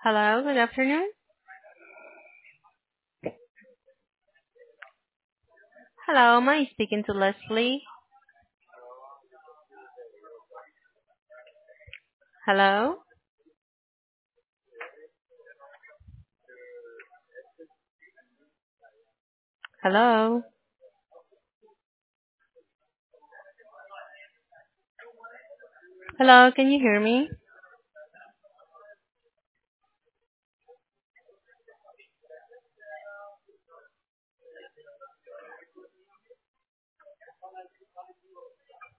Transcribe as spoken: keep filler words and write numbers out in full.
Hello, good afternoon. Hello, am I speaking to Leslie? Hello? Hello? Hello, can you hear me?